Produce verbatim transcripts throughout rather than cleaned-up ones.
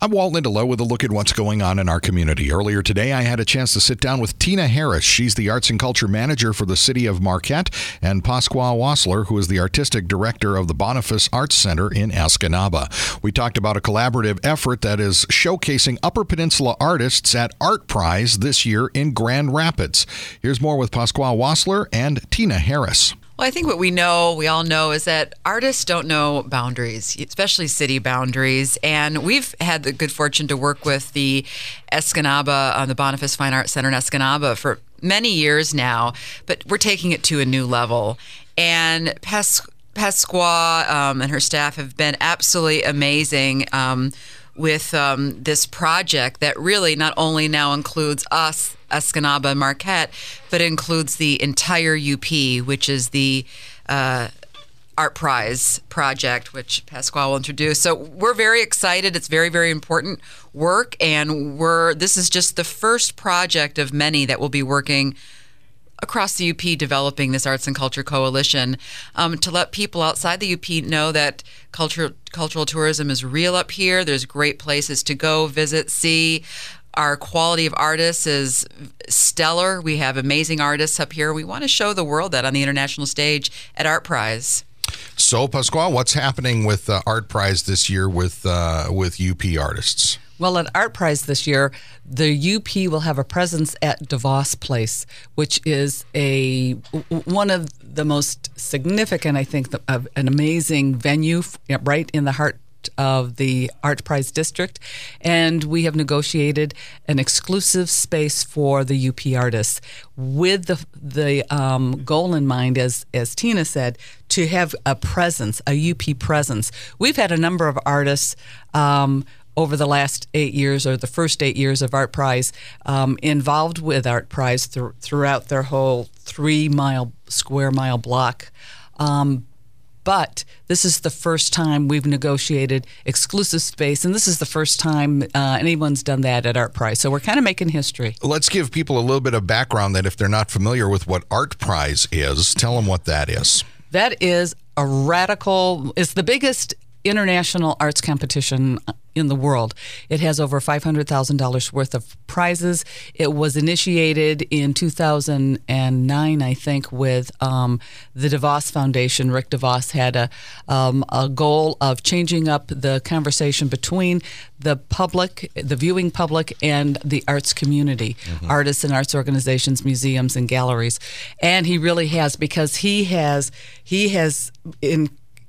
I'm Walt Lindelow with a look at what's going on in our community. Earlier today, I had a chance to sit down with Tina Harris. She's the Arts and Culture Manager for the City of Marquette, and Pasquale Wassler, who is the Artistic Director of the Boniface Arts Center in Escanaba. We talked about a collaborative effort that is showcasing Upper Peninsula artists at Art Prize this year in Grand Rapids. Here's more with Pasquale Wassler and Tina Harris. Well, I think what we know, we all know, is that artists don't know boundaries, especially city boundaries. And we've had the good fortune to work with the Escanaba, uh, the Boniface Fine Arts Center in Escanaba for many years now, but we're taking it to a new level. And Pas- Pasqua um, and her staff have been absolutely amazing um, with um, this project that really not only now includes us, Escanaba and Marquette, but includes the entire U P, which is the uh, Art Prize project, which Pasquale will introduce. So we're very excited. It's very, very important work, and we're this is just the first project of many that will be working across the U P developing this Arts and Culture Coalition um, to let people outside the U P know that culture, cultural tourism is real up here. There's great places to go, visit, see. Our quality of artists is stellar. We have amazing artists up here. We want to show the world that on the international stage at Art Prize. So, Pasquale, what's happening with uh, Art Prize this year with uh, with U P artists? Well, at Art Prize this year, the U P will have a presence at DeVos Place, which is a one of the most significant, I think, the, uh, an amazing venue right in the heart of the Art Prize District, and we have negotiated an exclusive space for the U P artists with the the um, goal in mind, as as Tina said, to have a presence, a U P presence. We've had a number of artists um, over the last eight years, or the first eight years of Art Prize, um, involved with Art Prize th- throughout their whole three-mile, square mile block. Um, But this is the first time we've negotiated exclusive space, and this is the first time uh, anyone's done that at Art Prize. So we're kind of making history. Let's give people a little bit of background that if they're not familiar with what Art Prize is, tell them what that is. That is a radical, it's the biggest international arts competition in the world. It has over five hundred thousand dollars worth of prizes. It was initiated in two thousand nine, I think, with um, the DeVos Foundation. Rick DeVos had a, um, a goal of changing up the conversation between the public, the viewing public, and the arts community, mm-hmm. artists and arts organizations, museums and galleries. And he really has, because he has, he has in,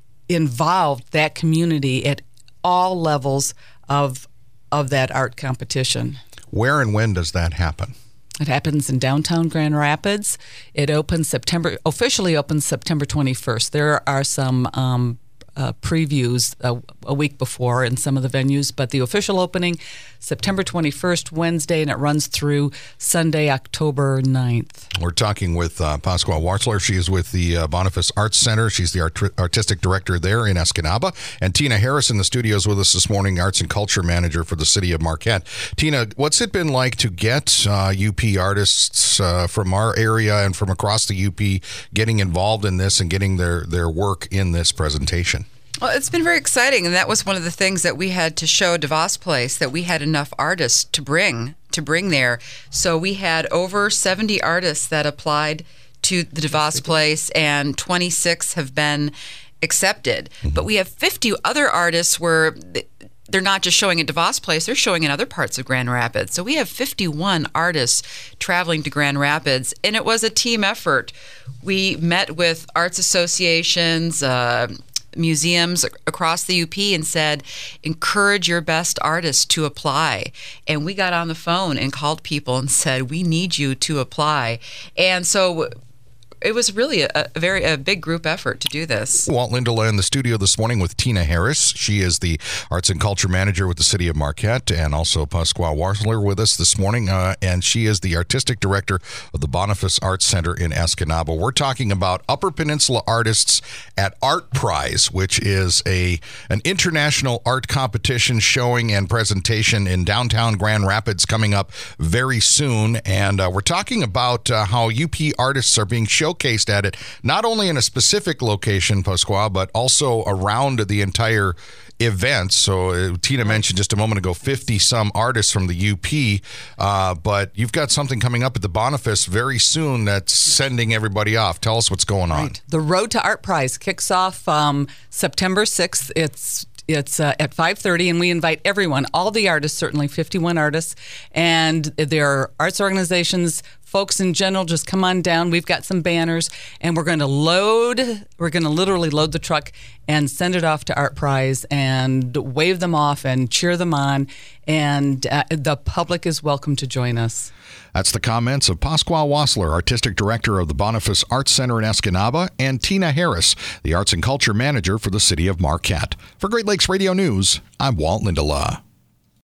involved that community at all levels of of that art competition. Where and when does that happen? It happens in downtown Grand Rapids. It opens September, officially opens September twenty-first. There are some um, uh, previews a, a week before in some of the venues, but the official opening, September twenty-first, Wednesday, and it runs through Sunday, October ninth. We're talking with uh, Pasquale Wassler. She is with the uh, Boniface Arts Center. She's the art- artistic director there in Escanaba. And Tina Harris in the studios with us this morning, Arts and Culture Manager for the City of Marquette. Tina, what's it been like to get uh, U P artists uh, from our area and from across the U P getting involved in this and getting their, their work in this presentation? Well, it's been very exciting, and that was one of the things that we had to show DeVos Place, that we had enough artists to bring to bring there. So we had over seventy artists that applied to the DeVos Place, and twenty-six have been accepted. Mm-hmm. But we have fifty other artists where they're not just showing at DeVos Place, they're showing in other parts of Grand Rapids. So we have fifty-one artists traveling to Grand Rapids, and it was a team effort. We met with arts associations, uh, museums across the U P and said, encourage your best artists to apply. And we got on the phone and called people and said, we need you to apply. And so it was really a, a very a big group effort to do this. Walt Lindelow in the studio this morning with Tina Harris. She is the Arts and Culture Manager with the City of Marquette, and also Pasquale Wassler with us this morning, uh, and she is the Artistic Director of the Boniface Arts Center in Escanaba. We're talking about Upper Peninsula artists at Art Prize, which is a an international art competition showing and presentation in downtown Grand Rapids coming up very soon. And uh, we're talking about uh, how U P artists are being showcased at it, not only in a specific location, Pasquale, but also around the entire events. So uh, Tina mentioned just a moment ago, fifty some artists from the U P, uh, but you've got something coming up at the Boniface very soon that's sending everybody off. Tell us what's going on. Right. The Road to Art Prize kicks off um, September sixth. It's It's uh, at five thirty, and we invite everyone, all the artists, certainly fifty-one artists, and their arts organizations, folks in general, just come on down. We've got some banners, and we're going to load, we're going to literally load the truck and send it off to Art Prize and wave them off and cheer them on, and uh, the public is welcome to join us. That's the comments of Pasquale Wassler, Artistic Director of the Boniface Arts Center in Escanaba, and Tina Harris, the Arts and Culture Manager for the City of Marquette. For Great Lakes Radio News, I'm Walt Lindelof.